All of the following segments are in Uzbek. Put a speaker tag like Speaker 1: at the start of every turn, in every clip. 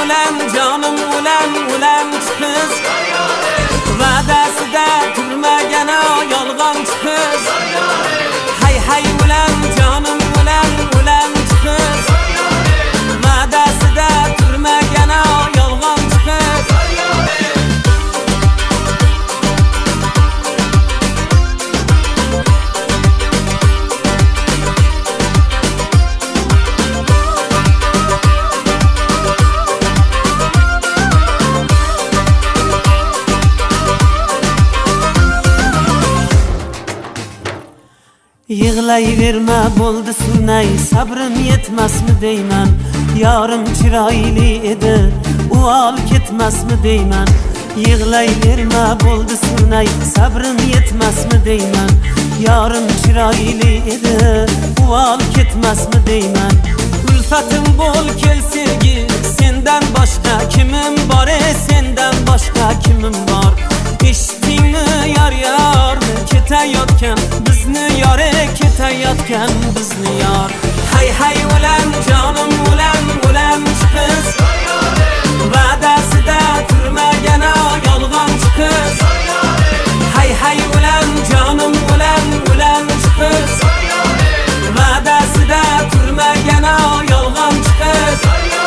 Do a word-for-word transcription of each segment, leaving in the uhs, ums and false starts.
Speaker 1: ulan canım ulan ulanchi qiz va'dasida turmagan yolg'onchi qiz hay hay ulan canım ulan ulanchi qiz va'dasida turmagan yolg'onchi qiz Yig'layverma bo'ldi surnay sabrim yetmasmi deyman yorim chiroyli edi u ol ketmasmi deyman Yig'layverma bo'ldi surnay sabrim yetmasmi deyman yorim chiroyli edi u ol ketmasmi deyman Ulfatim bo'l kel sevgi sendan boshqa kimim bor ey sendan boshqa kimim bor Eshitdingmi yor yor ketayotgan bizni yor ketayotgan bizni yor hay hay ulan canım ulan ulanchi qiz va'dasida turmagan yolg'onchi qiz hay hay ulan canım ulan ulanchi qiz va'dasida turmagan yolg'onchi qiz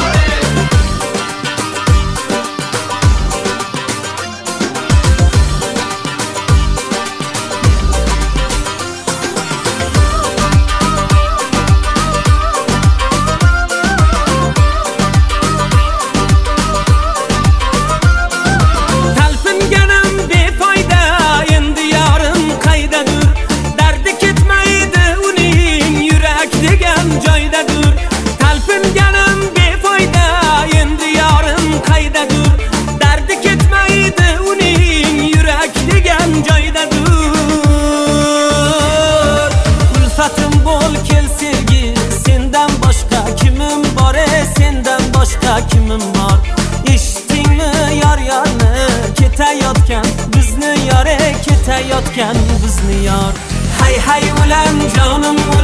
Speaker 1: kimim bor Eshitdingmi yor yorni ketayotgan bizni yor ketayotgan bizni yor hay hay ulan canım